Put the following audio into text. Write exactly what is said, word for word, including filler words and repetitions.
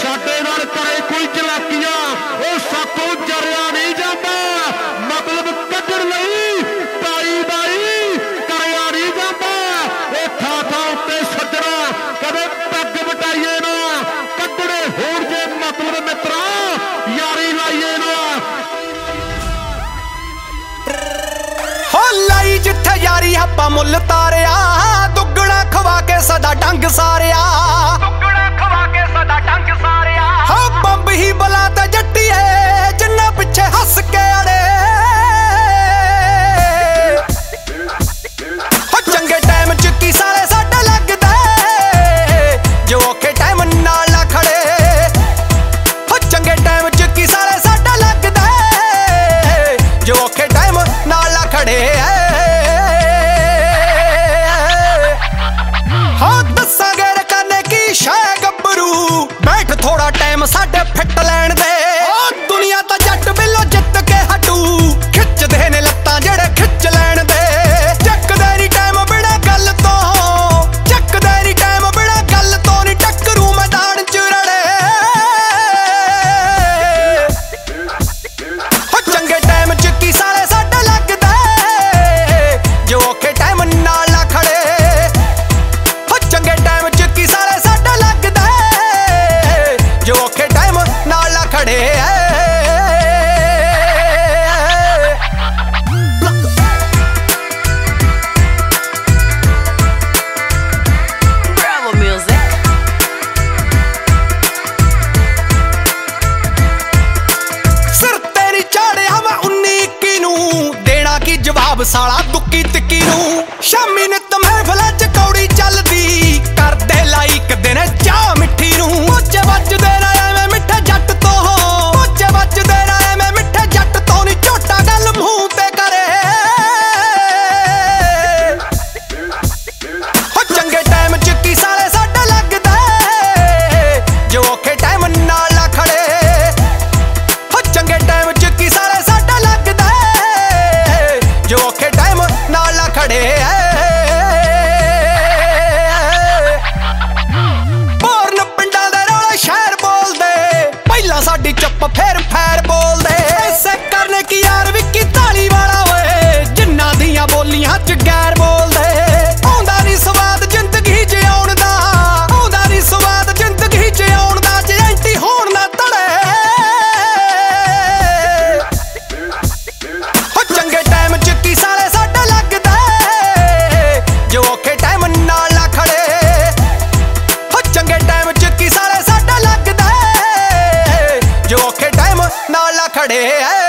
साडे नाल करे कोई चलाकियां ओ सातों जरिया नहीं जाता मतलब कड्ढण लई ताई बाई करया नहीं जाता ओ था था उत्ते सज्जणा कदे पग बटाइए ना कड्ढणे होण जे मतलब मित्रा यारी लाइए ना हो लाई जिथे यारी आपां मुल तारिया दुगड़ा खवा के सदा डंग सारिया दुगड़ा खवा के सदा डंग सारिया हो बंब ही बला ते जट्टीए जिन्ना पिछे हस के अड़े हो चंगे टाइम च की साले साडे लगदे जो औखे टाइम नाल ना खड़े हो चंगे टाइम च की साले साडे लगदे जो औखे टाइम नाल ना खड़े थोड़ा टाइम साडे फिट लैण दे दुनिया ता जट बिलो जित के हटू खिच दे ने लत्तां जेड़े खिच लैण दे चकदे नी टाइम बिना गल तो चकदे नी टाइम बिना गल तो नी टक्करू मैदान च रड़े हो चंगे टाइम च की साले साडे लगदे जो औखे टाइम नाल ना खड़े हो चंगे टाइम च की साले साडे लगदे जो औखे टाइम नाल ना खड़े Bravo music. सिर तेरी चाड़िया मैं उन्नी इक्की नू देना की जवाब साला दुक्की तिक्की नू शामी नित महफिल च कौड़ी चलदी कर दे लाइक दिन चाह मिट्ठी नू मोचे बजदे ना एवें मिठे जट तो मोचे बजदे ना एवें मिठे जट तो नी झोटा गल मूंह ते करे हो चंगे टाइम च की साले साडे लगदे जो औखे टाइम नाल ना खड़े हो चंगे टाइम च की साले साडे लगदे जो औखे टाइम नाल ना खड़े बोरन पिंडां दे रौले शहर बोलदे पहिलां साडी चुप फिर फैर बोलदे ऐसे करने की यार विक्की ताली वाला होए जिन्ना दियां बोलियां च गैर बोलदे आउंदा नी स्वाद जिंदगी च आउण दा आउंदा नी स्वाद जिंदगी च आउण दा जे एंटी होण ना तड़े हो चंगे टाइम च की साले साडे लगदे जो औखे टाइम नाल ना खड़े हो चंगे टाइम च की साले साडे लगदे जो औखे टाइम नाल ना खड़े